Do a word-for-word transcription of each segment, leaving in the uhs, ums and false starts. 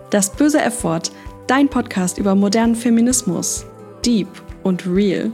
Das böse F-Wort, dein Podcast über modernen Feminismus. Deep und real.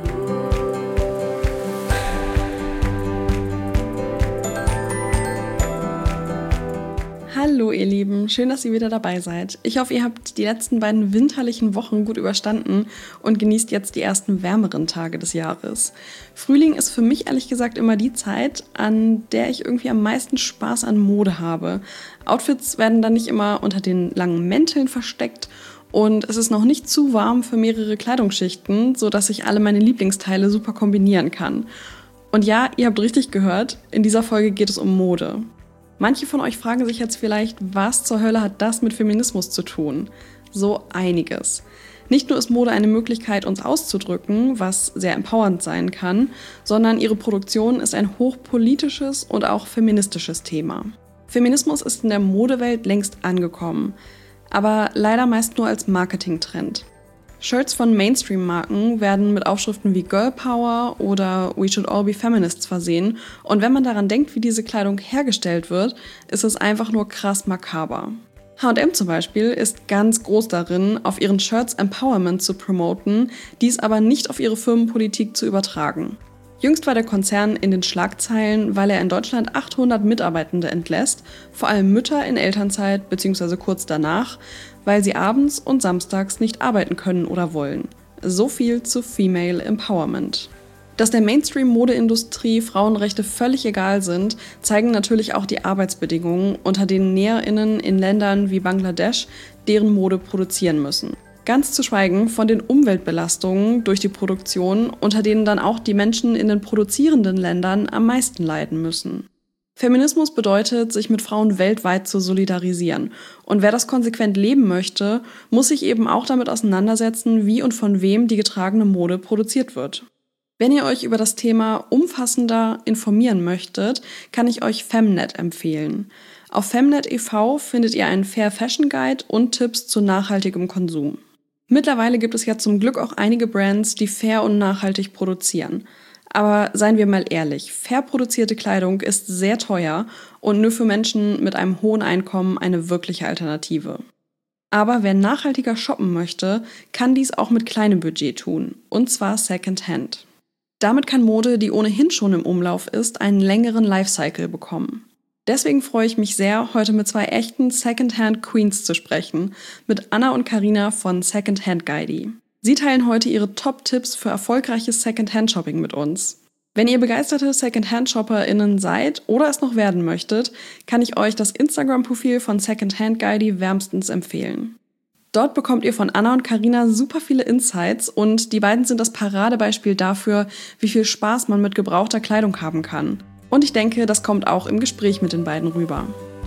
Hallo ihr Lieben, schön, dass ihr wieder dabei seid. Ich hoffe, ihr habt die letzten beiden winterlichen Wochen gut überstanden und genießt jetzt die ersten wärmeren Tage des Jahres. Frühling ist für mich ehrlich gesagt immer die Zeit, an der ich irgendwie am meisten Spaß an Mode habe. Outfits werden dann nicht immer unter den langen Mänteln versteckt und es ist noch nicht zu warm für mehrere Kleidungsschichten, sodass ich alle meine Lieblingsteile super kombinieren kann. Und ja, ihr habt richtig gehört, in dieser Folge geht es um Mode. Manche von euch fragen sich jetzt vielleicht, was zur Hölle hat das mit Feminismus zu tun? So einiges. Nicht nur ist Mode eine Möglichkeit, uns auszudrücken, was sehr empowernd sein kann, sondern ihre Produktion ist ein hochpolitisches und auch feministisches Thema. Feminismus ist in der Modewelt längst angekommen, aber leider meist nur als Marketingtrend. Shirts von Mainstream-Marken werden mit Aufschriften wie Girl Power oder We Should All Be Feminists versehen und wenn man daran denkt, wie diese Kleidung hergestellt wird, ist es einfach nur krass makaber. H und M zum Beispiel ist ganz groß darin, auf ihren Shirts Empowerment zu promoten, dies aber nicht auf ihre Firmenpolitik zu übertragen. Jüngst war der Konzern in den Schlagzeilen, weil er in Deutschland achthundert Mitarbeitende entlässt, vor allem Mütter in Elternzeit bzw. kurz danach, weil sie abends und samstags nicht arbeiten können oder wollen. So viel zu Female Empowerment. Dass der Mainstream-Modeindustrie Frauenrechte völlig egal sind, zeigen natürlich auch die Arbeitsbedingungen, unter denen NäherInnen in Ländern wie Bangladesch deren Mode produzieren müssen. Ganz zu schweigen von den Umweltbelastungen durch die Produktion, unter denen dann auch die Menschen in den produzierenden Ländern am meisten leiden müssen. Feminismus bedeutet, sich mit Frauen weltweit zu solidarisieren. Und wer das konsequent leben möchte, muss sich eben auch damit auseinandersetzen, wie und von wem die getragene Mode produziert wird. Wenn ihr euch über das Thema umfassender informieren möchtet, kann ich euch Femnet empfehlen. Auf Femnet Punkt e v findet ihr einen Fair Fashion Guide und Tipps zu nachhaltigem Konsum. Mittlerweile gibt es ja zum Glück auch einige Brands, die fair und nachhaltig produzieren. Aber seien wir mal ehrlich, fair produzierte Kleidung ist sehr teuer und nur für Menschen mit einem hohen Einkommen eine wirkliche Alternative. Aber wer nachhaltiger shoppen möchte, kann dies auch mit kleinem Budget tun, und zwar Secondhand. Damit kann Mode, die ohnehin schon im Umlauf ist, einen längeren Lifecycle bekommen. Deswegen freue ich mich sehr, heute mit zwei echten Secondhand-Queens zu sprechen, mit Anna und Carina von Secondhand Guide. Sie teilen heute ihre Top-Tipps für erfolgreiches Secondhand-Shopping mit uns. Wenn ihr begeisterte Secondhand-ShopperInnen seid oder es noch werden möchtet, kann ich euch das Instagram-Profil von Secondhand Guide wärmstens empfehlen. Dort bekommt ihr von Anna und Carina super viele Insights und die beiden sind das Paradebeispiel dafür, wie viel Spaß man mit gebrauchter Kleidung haben kann. Und ich denke, das kommt auch im Gespräch mit den beiden rüber.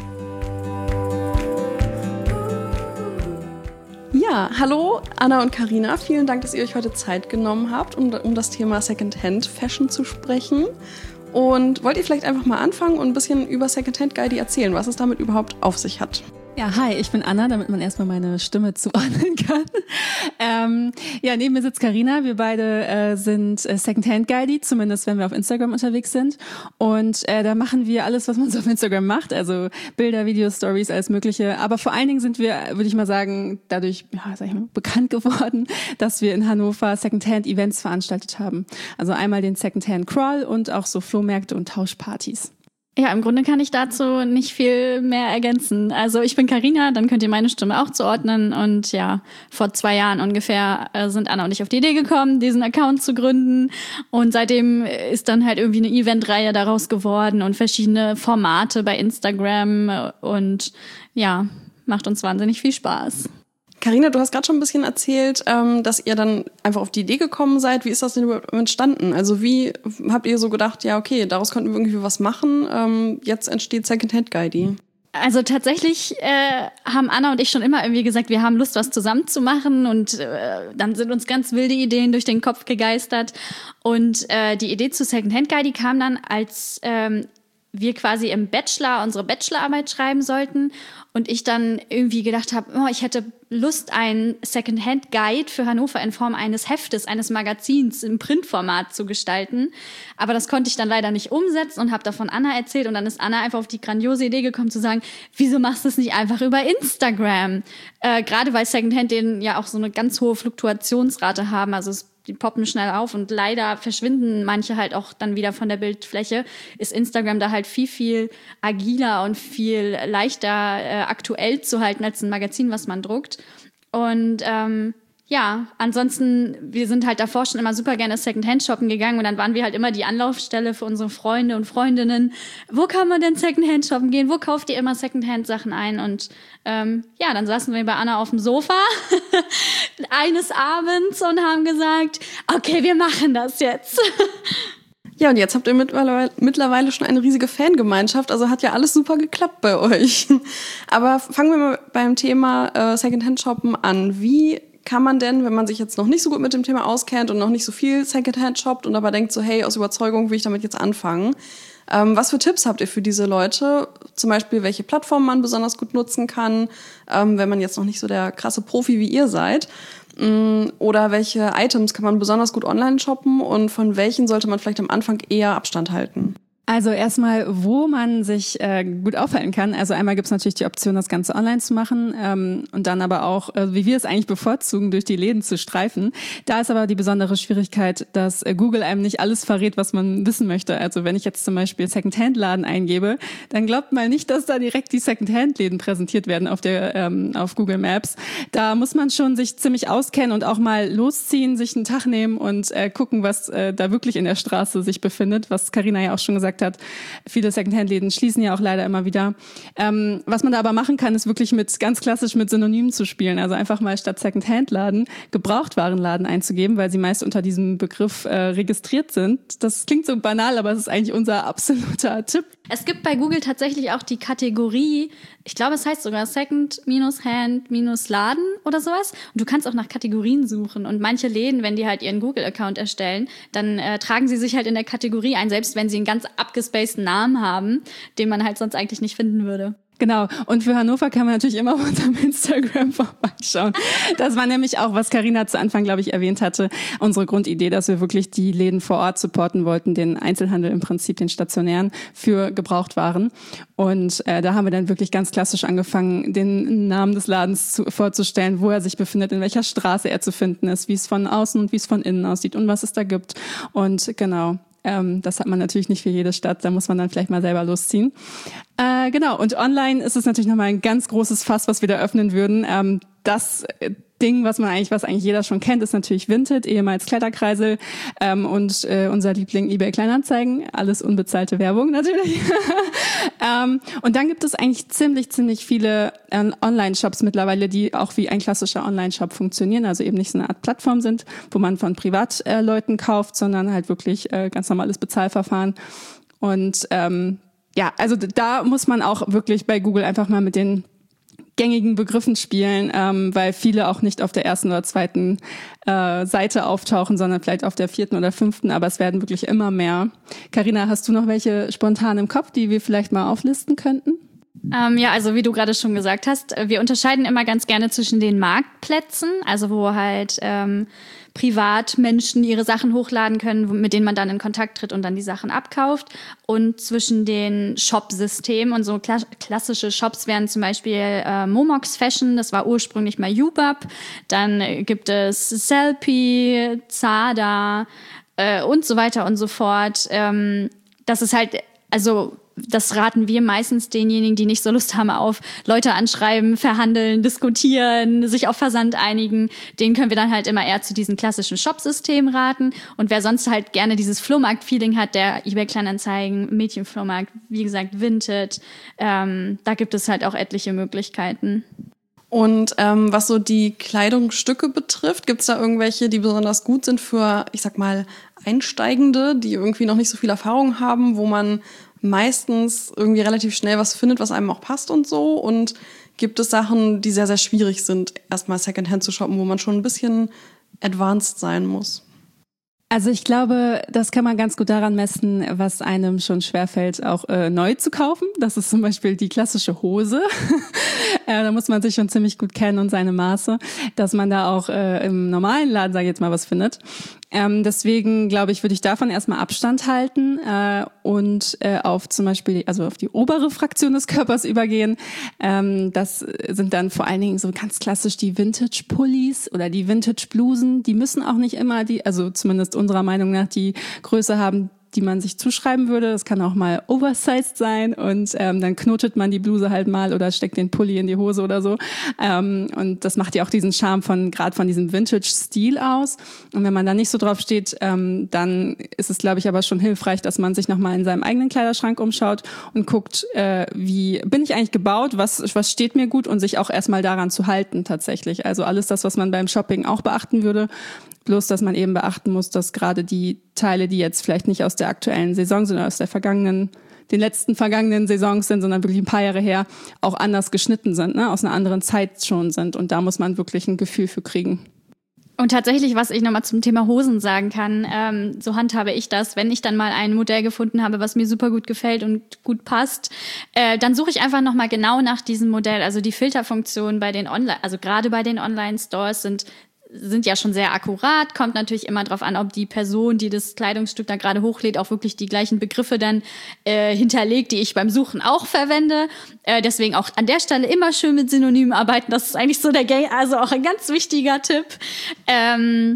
Ja, hallo Anna und Carina, vielen Dank, dass ihr euch heute Zeit genommen habt, um, um das Thema Secondhand Fashion zu sprechen. Und wollt ihr vielleicht einfach mal anfangen und ein bisschen über Secondhand Guide erzählen, was es damit überhaupt auf sich hat? Ja, hi, ich bin Anna, damit man erstmal meine Stimme zuordnen kann. Ähm, ja, neben mir sitzt Carina. Wir beide äh, sind äh, Secondhand Guide, zumindest wenn wir auf Instagram unterwegs sind. Und äh, da machen wir alles, was man so auf Instagram macht, also Bilder, Videos, Stories, alles Mögliche. Aber vor allen Dingen sind wir, würde ich mal sagen, dadurch ja, sag ich mal, bekannt geworden, dass wir in Hannover Secondhand Events veranstaltet haben. Also einmal den Secondhand Crawl und auch so Flohmärkte und Tauschpartys. Ja, im Grunde kann ich dazu nicht viel mehr ergänzen. Also ich bin Carina, dann könnt ihr meine Stimme auch zuordnen. Und ja, vor zwei Jahren ungefähr äh, sind Anna und ich auf die Idee gekommen, diesen Account zu gründen. Und seitdem ist dann halt irgendwie eine Eventreihe daraus geworden und verschiedene Formate bei Instagram. Und ja, macht uns wahnsinnig viel Spaß. Carina, du hast gerade schon ein bisschen erzählt, ähm, dass ihr dann einfach auf die Idee gekommen seid. Wie ist das denn überhaupt entstanden? Also wie habt ihr so gedacht, ja okay, daraus könnten wir irgendwie was machen, ähm, jetzt entsteht Secondhand Guide? Also tatsächlich äh, haben Anna und ich schon immer irgendwie gesagt, wir haben Lust, was zusammen zu machen und äh, dann sind uns ganz wilde Ideen durch den Kopf gegeistert und äh, die Idee zu Secondhand Guide kam dann, als ähm, wir quasi im Bachelor unsere Bachelorarbeit schreiben sollten und ich dann irgendwie gedacht habe, oh, ich hätte Lust, einen Secondhand-Guide für Hannover in Form eines Heftes, eines Magazins im Printformat zu gestalten. Aber das konnte ich dann leider nicht umsetzen und habe davon Anna erzählt. Und dann ist Anna einfach auf die grandiose Idee gekommen zu sagen, wieso machst du es nicht einfach über Instagram? Äh, gerade weil Secondhand-Läden ja auch so eine ganz hohe Fluktuationsrate haben. Also es die poppen schnell auf und leider verschwinden manche halt auch dann wieder von der Bildfläche, ist Instagram da halt viel, viel agiler und viel leichter äh, aktuell zu halten als ein Magazin, was man druckt. Und ähm, ja, ansonsten, wir sind halt davor schon immer super gerne Secondhand shoppen gegangen und dann waren wir halt immer die Anlaufstelle für unsere Freunde und Freundinnen. Wo kann man denn Secondhand shoppen gehen? Wo kauft ihr immer Secondhand Sachen ein? Und ähm, ja, dann saßen wir bei Anna auf dem Sofa eines Abends und haben gesagt, okay, wir machen das jetzt. Ja, und jetzt habt ihr mittlerweile, mittlerweile schon eine riesige Fangemeinschaft, also hat ja alles super geklappt bei euch. Aber fangen wir mal beim Thema äh, Secondhand-Shoppen an. Wie kann man denn, wenn man sich jetzt noch nicht so gut mit dem Thema auskennt und noch nicht so viel Secondhand shoppt und aber denkt so, hey, aus Überzeugung will ich damit jetzt anfangen, ähm, was für Tipps habt ihr für diese Leute? Zum Beispiel, welche Plattformen man besonders gut nutzen kann, ähm, wenn man jetzt noch nicht so der krasse Profi wie ihr seid. Oder welche Items kann man besonders gut online shoppen und von welchen sollte man vielleicht am Anfang eher Abstand halten? Also erstmal, wo man sich äh, gut aufhalten kann. Also einmal gibt es natürlich die Option, das Ganze online zu machen ähm, und dann aber auch, äh, wie wir es eigentlich bevorzugen, durch die Läden zu streifen. Da ist aber die besondere Schwierigkeit, dass äh, Google einem nicht alles verrät, was man wissen möchte. Also wenn ich jetzt zum Beispiel Secondhand-Laden eingebe, dann glaubt mal nicht, dass da direkt die Secondhand-Läden präsentiert werden auf der ähm, auf Google Maps. Da muss man schon sich ziemlich auskennen und auch mal losziehen, sich einen Tag nehmen und äh, gucken, was äh, da wirklich in der Straße sich befindet, was Carina ja auch schon gesagt hat. Viele Secondhand-Läden schließen ja auch leider immer wieder. Ähm, was man da aber machen kann, ist wirklich mit ganz klassisch mit Synonymen zu spielen. Also einfach mal statt Secondhand-Laden Gebrauchtwarenladen einzugeben, weil sie meist unter diesem Begriff äh, registriert sind. Das klingt so banal, aber es ist eigentlich unser absoluter Tipp. Es gibt bei Google tatsächlich auch die Kategorie, ich glaube, es heißt sogar Second-Hand-Laden oder sowas. Und du kannst auch nach Kategorien suchen. Und manche Läden, wenn die halt ihren Google-Account erstellen, dann äh, tragen sie sich halt in der Kategorie ein, selbst wenn sie einen ganz abgespaceden Namen haben, den man halt sonst eigentlich nicht finden würde. Genau. Und für Hannover kann man natürlich immer auf unserem Instagram vorbeischauen. Das war nämlich auch, was Carina zu Anfang, glaube ich, erwähnt hatte, unsere Grundidee, dass wir wirklich die Läden vor Ort supporten wollten, den Einzelhandel im Prinzip, den stationären, für Gebrauchtwaren. Und äh, da haben wir dann wirklich ganz klassisch angefangen, den Namen des Ladens zu, vorzustellen, wo er sich befindet, in welcher Straße er zu finden ist, wie es von außen und wie es von innen aussieht und was es da gibt. Und genau. Ähm, das hat man natürlich nicht für jede Stadt, da muss man dann vielleicht mal selber losziehen. Äh, genau, und online ist es natürlich nochmal ein ganz großes Fass, was wir da öffnen würden. Ähm, das Ding, was man eigentlich, was eigentlich jeder schon kennt, ist natürlich Vinted, ehemals Kleiderkreisel ähm, und äh, unser Liebling eBay Kleinanzeigen, alles unbezahlte Werbung natürlich. ähm, und dann gibt es eigentlich ziemlich, ziemlich viele äh, Online-Shops mittlerweile, die auch wie ein klassischer Online-Shop funktionieren, also eben nicht so eine Art Plattform sind, wo man von Privatleuten äh, kauft, sondern halt wirklich äh, ganz normales Bezahlverfahren. Und ähm, ja, also da muss man auch wirklich bei Google einfach mal mit den gängigen Begriffen spielen, ähm, weil viele auch nicht auf der ersten oder zweiten äh, Seite auftauchen, sondern vielleicht auf der vierten oder fünften, aber es werden wirklich immer mehr. Carina, hast du noch welche spontan im Kopf, die wir vielleicht mal auflisten könnten? Ähm, ja, also wie du gerade schon gesagt hast, wir unterscheiden immer ganz gerne zwischen den Marktplätzen, also wo halt ähm, Privatmenschen ihre Sachen hochladen können, mit denen man dann in Kontakt tritt und dann die Sachen abkauft, und zwischen den Shop-Systemen. Und so kla- klassische Shops wären zum Beispiel äh, Momox Fashion, das war ursprünglich mal Ubab, dann äh, gibt es Sellpy, Zada äh, und so weiter und so fort. Ähm, das ist halt, also das raten wir meistens denjenigen, die nicht so Lust haben auf Leute anschreiben, verhandeln, diskutieren, sich auf Versand einigen. Denen können wir dann halt immer eher zu diesen klassischen Shop-Systemen raten. Und wer sonst halt gerne dieses Flohmarkt-Feeling hat, der eBay Kleinanzeigen, Mädchenflohmarkt, wie gesagt Vinted, ähm, da gibt es halt auch etliche Möglichkeiten. Und ähm, was so die Kleidungsstücke betrifft, gibt's da irgendwelche, die besonders gut sind für, ich sag mal, Einsteigende, die irgendwie noch nicht so viel Erfahrung haben, wo man meistens irgendwie relativ schnell was findet, was einem auch passt und so? Und gibt es Sachen, die sehr, sehr schwierig sind, erstmal Secondhand zu shoppen, wo man schon ein bisschen advanced sein muss? Also ich glaube, das kann man ganz gut daran messen, was einem schon schwerfällt, auch äh, neu zu kaufen. Das ist zum Beispiel die klassische Hose. äh, da muss man sich schon ziemlich gut kennen und seine Maße, dass man da auch äh, im normalen Laden, sage ich jetzt mal, was findet. Ähm, deswegen, glaube ich, würde ich davon erstmal Abstand halten äh, und äh, auf zum Beispiel, also auf die obere Fraktion des Körpers übergehen. Ähm, das sind dann vor allen Dingen so ganz klassisch die Vintage-Pullis oder die Vintage-Blusen. Die müssen auch nicht immer die, also zumindest unserer Meinung nach, die Größe haben, die man sich zuschreiben würde. Das kann auch mal oversized sein und ähm, dann knotet man die Bluse halt mal oder steckt den Pulli in die Hose oder so. Ähm, und das macht ja auch diesen Charme von gerade von diesem Vintage-Stil aus. Und wenn man da nicht so drauf steht, ähm, dann ist es, glaube ich, aber schon hilfreich, dass man sich nochmal in seinem eigenen Kleiderschrank umschaut und guckt, äh, wie bin ich eigentlich gebaut, was, was steht mir gut und sich auch erstmal daran zu halten tatsächlich. Also alles das, was man beim Shopping auch beachten würde. Bloß, dass man eben beachten muss, dass gerade die Teile, die jetzt vielleicht nicht aus der aktuellen Saison sind, oder aus der vergangenen, den letzten vergangenen Saisons sind, sondern wirklich ein paar Jahre her, auch anders geschnitten sind, ne, aus einer anderen Zeit schon sind. Und da muss man wirklich ein Gefühl für kriegen. Und tatsächlich, was ich nochmal zum Thema Hosen sagen kann, ähm, so handhabe ich das, wenn ich dann mal ein Modell gefunden habe, was mir super gut gefällt und gut passt, äh, dann suche ich einfach nochmal genau nach diesem Modell. Also die Filterfunktionen bei den Online, also gerade bei den Online-Stores sind sind ja schon sehr akkurat, kommt natürlich immer drauf an, ob die Person, die das Kleidungsstück da gerade hochlädt, auch wirklich die gleichen Begriffe dann äh, hinterlegt, die ich beim Suchen auch verwende. Äh, deswegen auch an der Stelle immer schön mit Synonymen arbeiten. Das ist eigentlich so der Gang, also auch ein ganz wichtiger Tipp. Ähm,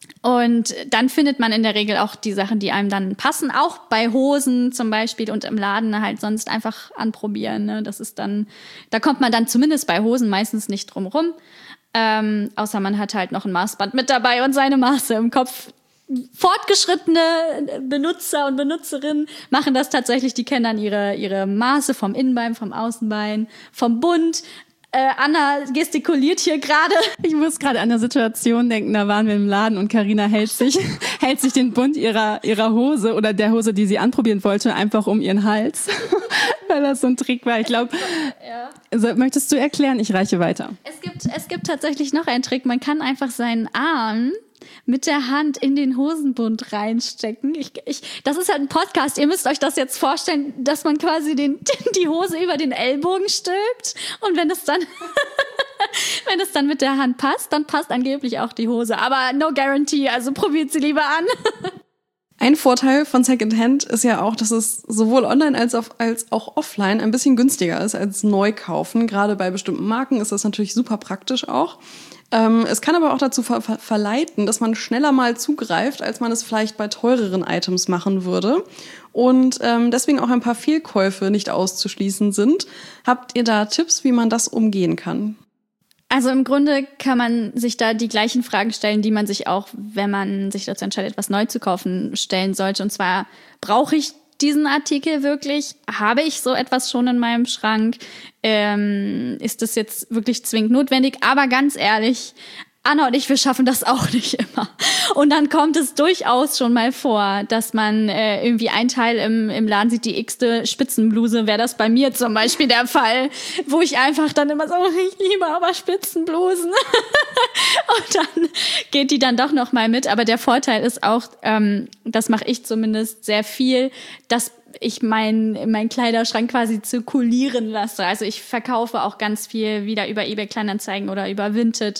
und dann findet man in der Regel auch die Sachen, die einem dann passen, auch bei Hosen zum Beispiel und im Laden halt sonst einfach anprobieren. Ne? Das ist dann, da kommt man dann zumindest bei Hosen meistens nicht drum rum. Ähm, außer man hat halt noch ein Maßband mit dabei und seine Maße im Kopf. Fortgeschrittene Benutzer und Benutzerinnen machen das tatsächlich, die kennen dann ihre, ihre Maße vom Innenbein, vom Außenbein, vom Bund. Äh, Anna gestikuliert hier gerade. Ich muss gerade an eine Situation denken, da waren wir im Laden und Carina hält sich, hält sich den Bund ihrer, ihrer Hose oder der Hose, die sie anprobieren wollte, einfach um ihren Hals. Weil das so ein Trick war. Ich glaube, ja. Also, möchtest du erklären? Ich reiche weiter. Es gibt, es gibt tatsächlich noch einen Trick. Man kann einfach seinen Arm mit der Hand in den Hosenbund reinstecken. Ich, ich, das ist halt ein Podcast. Ihr müsst euch das jetzt vorstellen, dass man quasi den, die Hose über den Ellbogen stülpt. Und wenn es dann, wenn es dann mit der Hand passt, dann passt angeblich auch die Hose. Aber no guarantee. Also probiert sie lieber an. Ein Vorteil von Secondhand ist ja auch, dass es sowohl online als auch, als auch offline ein bisschen günstiger ist als neu kaufen. Gerade bei bestimmten Marken ist das natürlich super praktisch auch. Ähm, es kann aber auch dazu ver- ver- verleiten, dass man schneller mal zugreift, als man es vielleicht bei teureren Items machen würde. Und ähm, deswegen auch ein paar Fehlkäufe nicht auszuschließen sind. Habt ihr da Tipps, wie man das umgehen kann? Also im Grunde kann man sich da die gleichen Fragen stellen, die man sich auch, wenn man sich dazu entscheidet, etwas neu zu kaufen, stellen sollte. Und zwar, brauche ich diesen Artikel wirklich? Habe ich so etwas schon in meinem Schrank? Ähm, ist das jetzt wirklich zwingend notwendig? Aber ganz ehrlich, Anna und ich, wir schaffen das auch nicht immer. Und dann kommt es durchaus schon mal vor, dass man äh, irgendwie ein Teil im, im Laden sieht, die x-te Spitzenbluse, wäre das bei mir zum Beispiel der Fall, wo ich einfach dann immer so, ich liebe aber Spitzenblusen. Und dann geht die dann doch noch mal mit. Aber der Vorteil ist auch, ähm, das mache ich zumindest sehr viel, dass ich meinen mein Kleiderschrank quasi zirkulieren lasse. Also ich verkaufe auch ganz viel wieder über eBay Kleinanzeigen oder über Vinted.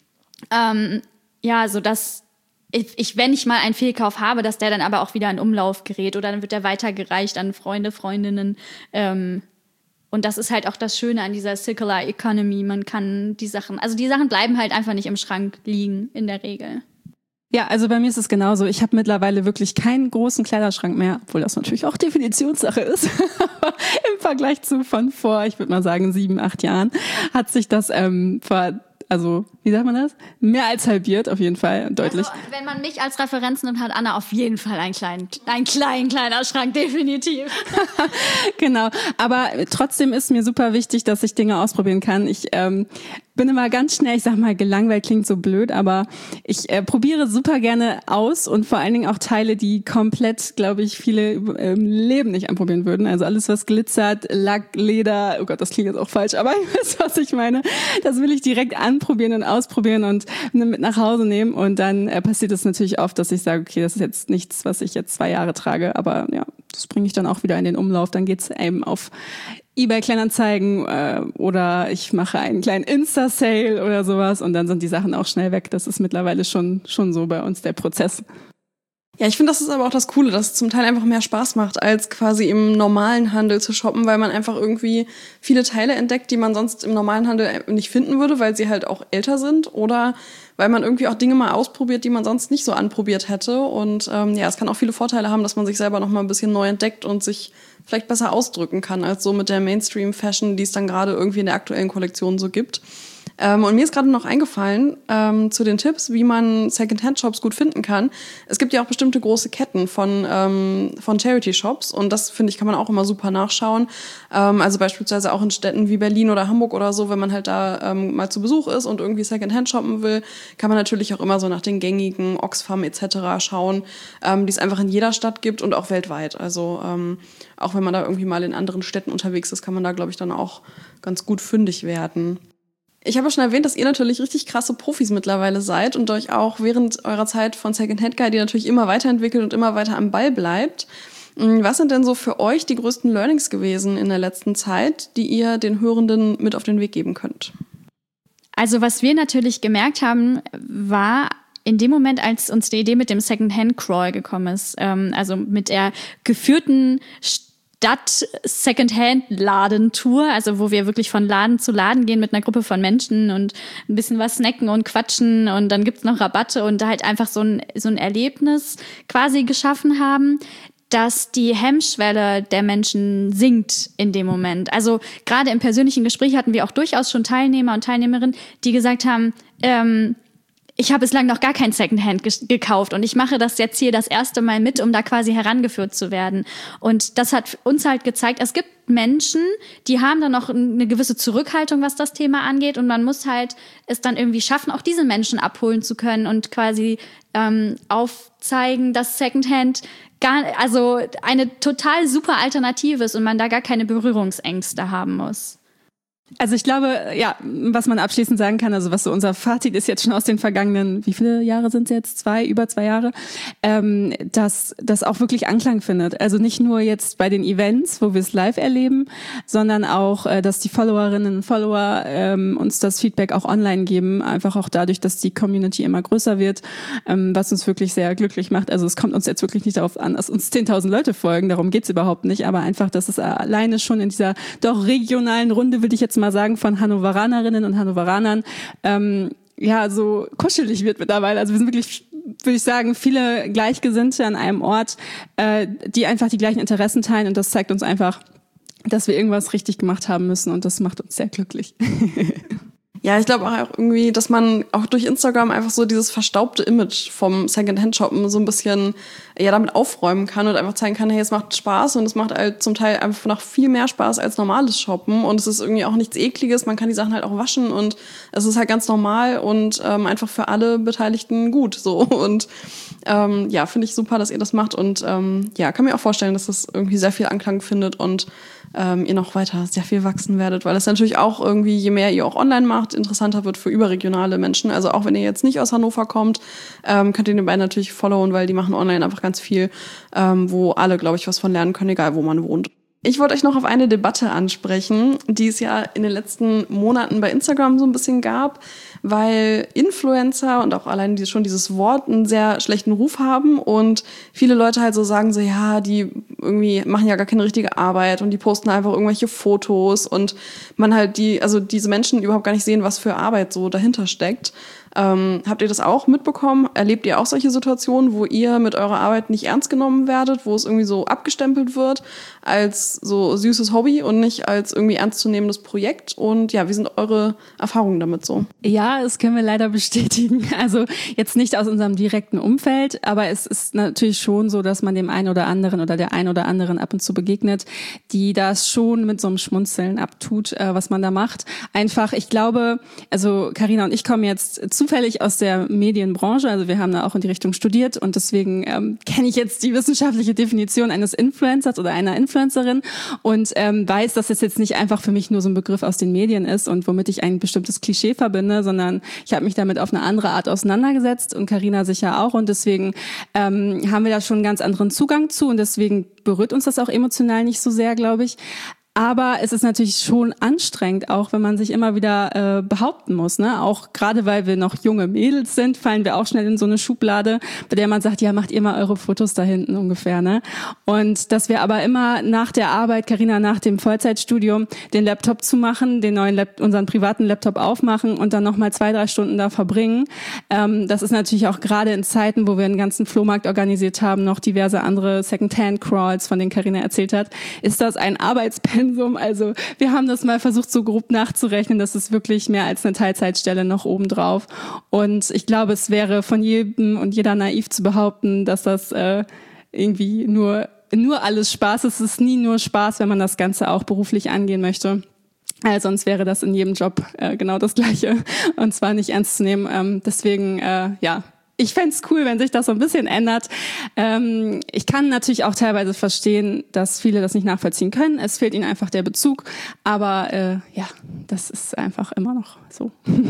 Ähm, ja, so dass ich, ich, wenn ich mal einen Fehlkauf habe, dass der dann aber auch wieder in Umlauf gerät oder dann wird der weitergereicht an Freunde, Freundinnen. Ähm, und das ist halt auch das Schöne an dieser Circular Economy. Man kann die Sachen, also die Sachen bleiben halt einfach nicht im Schrank liegen in der Regel. Ja, also bei mir ist es genauso. Ich habe mittlerweile wirklich keinen großen Kleiderschrank mehr, obwohl das natürlich auch Definitionssache ist. Aber im Vergleich zu von vor, ich würde mal sagen, sieben, acht Jahren, hat sich das ähm, ver Also, wie sagt man das? Mehr als halbiert, auf jeden Fall, deutlich. Also, wenn man mich als Referenz nimmt, hat Anna auf jeden Fall einen kleinen, einen kleinen Kleiderschrank, definitiv. Genau, aber trotzdem ist mir super wichtig, dass ich Dinge ausprobieren kann. Ich ähm, bin immer ganz schnell, ich sag mal, gelangweilt klingt so blöd, aber ich äh, probiere super gerne aus und vor allen Dingen auch Teile, die komplett, glaube ich, viele im Leben nicht anprobieren würden. Also alles, was glitzert, Lack, Leder, oh Gott, das klingt jetzt auch falsch, aber ihr wisst, was ich meine. Das will ich direkt anprobieren und ausprobieren und mit nach Hause nehmen. Und dann äh, passiert es natürlich oft, dass ich sage, okay, das ist jetzt nichts, was ich jetzt zwei Jahre trage, aber ja, das bringe ich dann auch wieder in den Umlauf. Dann geht's eben auf eBay Kleinanzeigen äh, oder ich mache einen kleinen Insta-Sale oder sowas und dann sind die Sachen auch schnell weg. Das ist mittlerweile schon schon so bei uns der Prozess. Ja, ich finde, das ist aber auch das Coole, dass es zum Teil einfach mehr Spaß macht, als quasi im normalen Handel zu shoppen, weil man einfach irgendwie viele Teile entdeckt, die man sonst im normalen Handel nicht finden würde, weil sie halt auch älter sind oder weil man irgendwie auch Dinge mal ausprobiert, die man sonst nicht so anprobiert hätte. Und ähm, ja, es kann auch viele Vorteile haben, dass man sich selber noch mal ein bisschen neu entdeckt und sich vielleicht besser ausdrücken kann, als so mit der Mainstream-Fashion, die es dann gerade irgendwie in der aktuellen Kollektion so gibt. Ähm, und mir ist gerade noch eingefallen ähm, zu den Tipps, wie man Secondhand-Shops gut finden kann. Es gibt ja auch bestimmte große Ketten von ähm, von Charity-Shops und das, finde ich, kann man auch immer super nachschauen. Ähm, also beispielsweise auch in Städten wie Berlin oder Hamburg oder so, wenn man halt da ähm, mal zu Besuch ist und irgendwie Secondhand shoppen will, kann man natürlich auch immer so nach den gängigen Oxfam et cetera schauen, ähm, die es einfach in jeder Stadt gibt und auch weltweit. Also ähm, auch wenn man da irgendwie mal in anderen Städten unterwegs ist, kann man da, glaube ich, dann auch ganz gut fündig werden. Ich habe ja schon erwähnt, dass ihr natürlich richtig krasse Profis mittlerweile seid und euch auch während eurer Zeit von Secondhand Guide natürlich immer weiterentwickelt und immer weiter am Ball bleibt. Was sind denn so für euch die größten Learnings gewesen in der letzten Zeit, die ihr den Hörenden mit auf den Weg geben könnt? Also was wir natürlich gemerkt haben, war in dem Moment, als uns die Idee mit dem Secondhand-Crawl gekommen ist, ähm, also mit der geführten Stadt-Secondhand-Ladentour, also wo wir wirklich von Laden zu Laden gehen mit einer Gruppe von Menschen und ein bisschen was snacken und quatschen und dann gibt's noch Rabatte und da halt einfach so ein, so ein Erlebnis quasi geschaffen haben, dass die Hemmschwelle der Menschen sinkt in dem Moment. Also gerade im persönlichen Gespräch hatten wir auch durchaus schon Teilnehmer und Teilnehmerinnen, die gesagt haben, ähm, ich habe bislang noch gar kein Secondhand ge- gekauft und ich mache das jetzt hier das erste Mal mit, um da quasi herangeführt zu werden. Und das hat uns halt gezeigt, es gibt Menschen, die haben dann noch eine gewisse Zurückhaltung, was das Thema angeht und man muss halt es dann irgendwie schaffen, auch diese Menschen abholen zu können und quasi ähm, aufzeigen, dass Secondhand gar, also eine total super Alternative ist und man da gar keine Berührungsängste haben muss. Also ich glaube, ja, was man abschließend sagen kann, also was so unser Fazit ist jetzt schon aus den vergangenen, wie viele Jahre sind es jetzt? Zwei, über zwei Jahre, ähm, dass das auch wirklich Anklang findet. Also nicht nur jetzt bei den Events, wo wir es live erleben, sondern auch, äh, dass die Followerinnen und Follower ähm, uns das Feedback auch online geben, einfach auch dadurch, dass die Community immer größer wird, ähm, was uns wirklich sehr glücklich macht. Also es kommt uns jetzt wirklich nicht darauf an, dass uns zehntausend Leute folgen, darum geht's überhaupt nicht, aber einfach, dass es alleine schon in dieser doch regionalen Runde, will ich jetzt mal sagen, von Hannoveranerinnen und Hannoveranern, ähm, ja, so kuschelig wird mittlerweile. Also wir sind wirklich, würde ich sagen, viele Gleichgesinnte an einem Ort, äh, die einfach die gleichen Interessen teilen und das zeigt uns einfach, dass wir irgendwas richtig gemacht haben müssen und das macht uns sehr glücklich. Ja, ich glaube auch irgendwie, dass man auch durch Instagram einfach so dieses verstaubte Image vom Secondhand-Shoppen so ein bisschen ja damit aufräumen kann und einfach zeigen kann, hey, es macht Spaß und es macht halt zum Teil einfach noch viel mehr Spaß als normales Shoppen und es ist irgendwie auch nichts Ekliges, man kann die Sachen halt auch waschen und es ist halt ganz normal und ähm, einfach für alle Beteiligten gut so und ähm, ja, finde ich super, dass ihr das macht und ähm, ja, kann mir auch vorstellen, dass das irgendwie sehr viel Anklang findet und ähm, ihr noch weiter sehr viel wachsen werdet, weil es natürlich auch irgendwie, je mehr ihr auch online macht, interessanter wird für überregionale Menschen. Also auch wenn ihr jetzt nicht aus Hannover kommt, ähm, könnt ihr den beiden natürlich followen, weil die machen online einfach ganz viel, ähm, wo alle, glaube ich, was von lernen können, egal wo man wohnt. Ich wollte euch noch auf eine Debatte ansprechen, die es ja in den letzten Monaten bei Instagram so ein bisschen gab, weil Influencer und auch allein die, schon dieses Wort einen sehr schlechten Ruf haben und viele Leute halt so sagen so, ja, die irgendwie machen ja gar keine richtige Arbeit und die posten einfach irgendwelche Fotos und man halt die, also diese Menschen überhaupt gar nicht sehen, was für Arbeit so dahinter steckt. Ähm, habt ihr das auch mitbekommen? Erlebt ihr auch solche Situationen, wo ihr mit eurer Arbeit nicht ernst genommen werdet, wo es irgendwie so abgestempelt wird als so süßes Hobby und nicht als irgendwie ernstzunehmendes Projekt? Und ja, wie sind eure Erfahrungen damit so? Ja, das können wir leider bestätigen. Also jetzt nicht aus unserem direkten Umfeld, aber es ist natürlich schon so, dass man dem einen oder anderen oder der einen oder anderen ab und zu begegnet, die das schon mit so einem Schmunzeln abtut, äh, was man da macht. Einfach, ich glaube, also Carina und ich kommen jetzt zufällig aus der Medienbranche, also wir haben da auch in die Richtung studiert und deswegen ähm, kenne ich jetzt die wissenschaftliche Definition eines Influencers oder einer Influencerin und ähm, weiß, dass es jetzt nicht einfach für mich nur so ein Begriff aus den Medien ist und womit ich ein bestimmtes Klischee verbinde, sondern ich habe mich damit auf eine andere Art auseinandergesetzt und Carina sicher auch und deswegen ähm, haben wir da schon einen ganz anderen Zugang zu und deswegen berührt uns das auch emotional nicht so sehr, glaube ich. Aber es ist natürlich schon anstrengend, auch wenn man sich immer wieder äh, behaupten muss, ne? Auch gerade weil wir noch junge Mädels sind, fallen wir auch schnell in so eine Schublade, bei der man sagt, ja, macht ihr mal eure Fotos da hinten ungefähr, ne? Und dass wir aber immer nach der Arbeit, Carina nach dem Vollzeitstudium, den Laptop zumachen, den neuen Lap- unseren privaten Laptop aufmachen und dann nochmal zwei, drei Stunden da verbringen. Ähm, das ist natürlich auch gerade in Zeiten, wo wir einen ganzen Flohmarkt organisiert haben, noch diverse andere Secondhand-Crawls, von denen Carina erzählt hat, ist das ein Arbeitspensum. Also wir haben das mal versucht, so grob nachzurechnen. Das ist wirklich mehr als eine Teilzeitstelle noch obendrauf. Und ich glaube, es wäre von jedem und jeder naiv zu behaupten, dass das äh, irgendwie nur, nur alles Spaß ist. Es ist nie nur Spaß, wenn man das Ganze auch beruflich angehen möchte. Also sonst wäre das in jedem Job äh, genau das Gleiche. Und zwar nicht ernst zu nehmen. Ähm, deswegen, äh, ja... Ich fände es cool, wenn sich das so ein bisschen ändert. Ähm, ich kann natürlich auch teilweise verstehen, dass viele das nicht nachvollziehen können. Es fehlt ihnen einfach der Bezug. Aber äh, ja, das ist einfach immer noch so.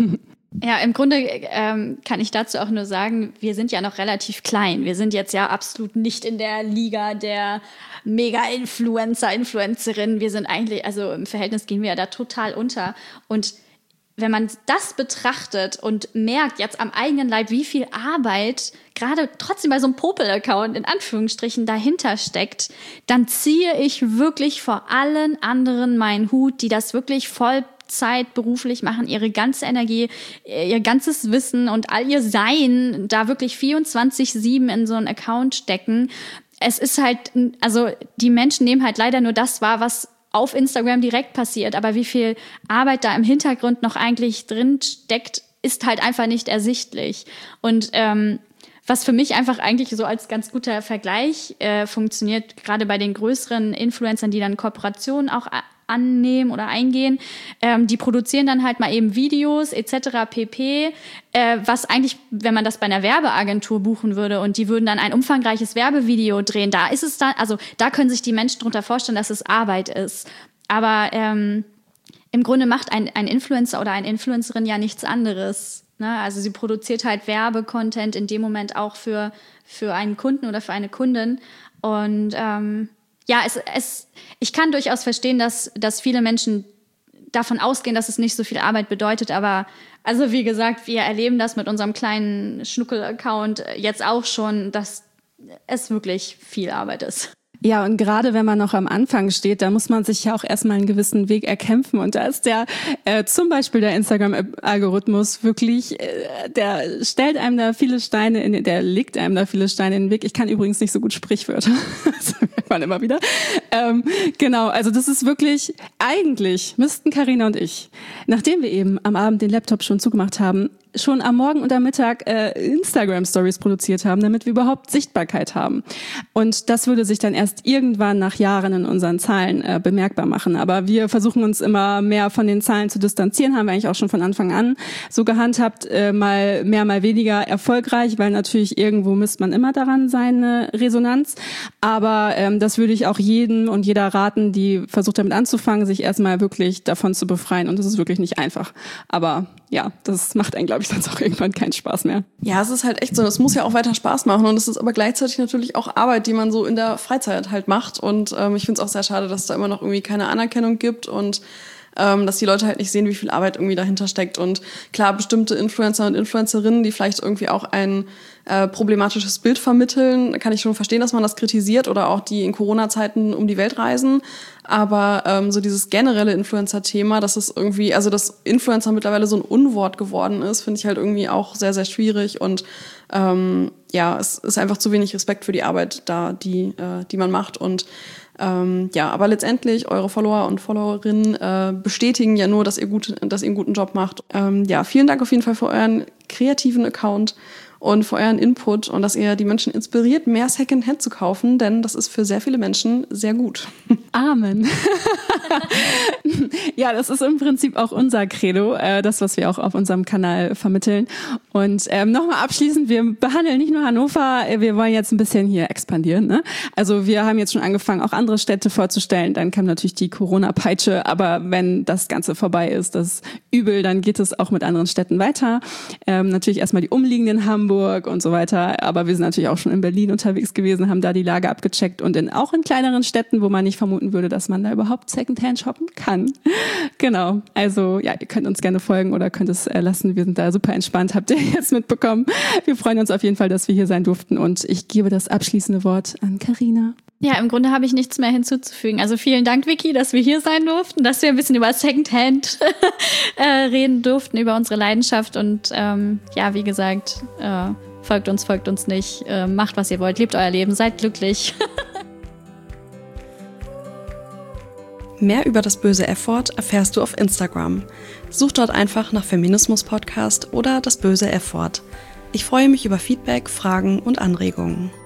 Ja, im Grunde ähm, kann ich dazu auch nur sagen, wir sind ja noch relativ klein. Wir sind jetzt ja absolut nicht in der Liga der Mega-Influencer, Influencerinnen. Wir sind eigentlich, also im Verhältnis gehen wir ja da total unter. Und wenn man das betrachtet und merkt jetzt am eigenen Leib, wie viel Arbeit gerade trotzdem bei so einem Popel-Account in Anführungsstrichen dahinter steckt, dann ziehe ich wirklich vor allen anderen meinen Hut, die das wirklich Vollzeit beruflich machen, ihre ganze Energie, ihr ganzes Wissen und all ihr Sein da wirklich vierundzwanzig sieben in so einen Account stecken. Es ist halt, also die Menschen nehmen halt leider nur das wahr, was auf Instagram direkt passiert, aber wie viel Arbeit da im Hintergrund noch eigentlich drin steckt, ist halt einfach nicht ersichtlich. Und ähm, was für mich einfach eigentlich so als ganz guter Vergleich äh, funktioniert, gerade bei den größeren Influencern, die dann Kooperationen auch annehmen oder eingehen, ähm, die produzieren dann halt mal eben Videos et cetera pp., äh, was eigentlich, wenn man das bei einer Werbeagentur buchen würde und die würden dann ein umfangreiches Werbevideo drehen, da ist es dann, also da können sich die Menschen drunter vorstellen, dass es Arbeit ist. Aber ähm, im Grunde macht ein, ein Influencer oder eine Influencerin ja nichts anderes. Ne? Also sie produziert halt Werbecontent in dem Moment auch für, für einen Kunden oder für eine Kundin und ähm, ja, es, es, ich kann durchaus verstehen, dass, dass viele Menschen davon ausgehen, dass es nicht so viel Arbeit bedeutet. Aber also wie gesagt, wir erleben das mit unserem kleinen Schnuckel-Account jetzt auch schon, dass es wirklich viel Arbeit ist. Ja, und gerade wenn man noch am Anfang steht, da muss man sich ja auch erstmal einen gewissen Weg erkämpfen. Und da ist der, äh, zum Beispiel der Instagram-Algorithmus wirklich, äh, der stellt einem da viele Steine in den, der legt einem da viele Steine in den Weg. Ich kann übrigens nicht so gut Sprichwörter. Das merkt man immer wieder. Ähm, genau, also das ist wirklich, eigentlich müssten Carina und ich, nachdem wir eben am Abend den Laptop schon zugemacht haben, schon am Morgen und am Mittag äh, Instagram-Stories produziert haben, damit wir überhaupt Sichtbarkeit haben. Und das würde sich dann erst irgendwann nach Jahren in unseren Zahlen äh, bemerkbar machen. Aber wir versuchen uns immer mehr von den Zahlen zu distanzieren, haben wir eigentlich auch schon von Anfang an so gehandhabt, äh, mal mehr, mal weniger erfolgreich, weil natürlich irgendwo misst man immer daran seine Resonanz. Aber ähm, das würde ich auch jedem und jeder raten, die versucht damit anzufangen, sich erstmal wirklich davon zu befreien. Und das ist wirklich nicht einfach. Aber ja, das macht einen, glaube ich, sonst auch irgendwann keinen Spaß mehr. Ja, es ist halt echt so. Es muss ja auch weiter Spaß machen und es ist aber gleichzeitig natürlich auch Arbeit, die man so in der Freizeit halt macht. Und ähm, ich finde es auch sehr schade, dass es da immer noch irgendwie keine Anerkennung gibt und ähm, dass die Leute halt nicht sehen, wie viel Arbeit irgendwie dahinter steckt. Und klar, bestimmte Influencer und Influencerinnen, die vielleicht irgendwie auch ein äh, problematisches Bild vermitteln. Kann ich schon verstehen, dass man das kritisiert oder auch die in Corona-Zeiten um die Welt reisen. Aber ähm, so dieses generelle Influencer-Thema, dass es irgendwie, also dass Influencer mittlerweile so ein Unwort geworden ist, finde ich halt irgendwie auch sehr, sehr schwierig. Und ähm, ja, es ist einfach zu wenig Respekt für die Arbeit da, die, äh, die man macht. Und Ähm, ja, aber letztendlich, eure Follower und Followerinnen äh, bestätigen ja nur, dass ihr, gut, dass ihr einen guten Job macht. Ähm, ja, vielen Dank auf jeden Fall für euren kreativen Account und für euren Input und dass ihr die Menschen inspiriert, mehr Secondhand zu kaufen, denn das ist für sehr viele Menschen sehr gut. Amen. Ja, das ist im Prinzip auch unser Credo, äh, das, was wir auch auf unserem Kanal vermitteln. Und ähm, nochmal abschließend, wir behandeln nicht nur Hannover, wir wollen jetzt ein bisschen hier expandieren. Ne? Also wir haben jetzt schon angefangen, auch andere Städte vorzustellen. Dann kam natürlich die Corona-Peitsche, aber wenn das Ganze vorbei ist, das Übel, dann geht es auch mit anderen Städten weiter. Ähm, natürlich erstmal die umliegenden Hamburg und so weiter, aber wir sind natürlich auch schon in Berlin unterwegs gewesen, haben da die Lage abgecheckt und in, auch in kleineren Städten, wo man nicht vermuten würde, dass man da überhaupt Secondhand shoppen kann. Genau, also ja, ihr könnt uns gerne folgen oder könnt es äh, lassen, wir sind da super entspannt, habt ihr jetzt mitbekommen. Wir freuen uns auf jeden Fall, dass wir hier sein durften und ich gebe das abschließende Wort an Carina. Ja, im Grunde habe ich nichts mehr hinzuzufügen. Also vielen Dank, Vicky, dass wir hier sein durften, dass wir ein bisschen über Secondhand äh, reden durften, über unsere Leidenschaft. Und ähm, ja, wie gesagt, äh, folgt uns, folgt uns nicht, äh, macht, was ihr wollt, lebt euer Leben, seid glücklich. Mehr über das böse F-Wort erfährst du auf Instagram. Such dort einfach nach Feminismus Podcast oder das böse F-Wort. Ich freue mich über Feedback, Fragen und Anregungen.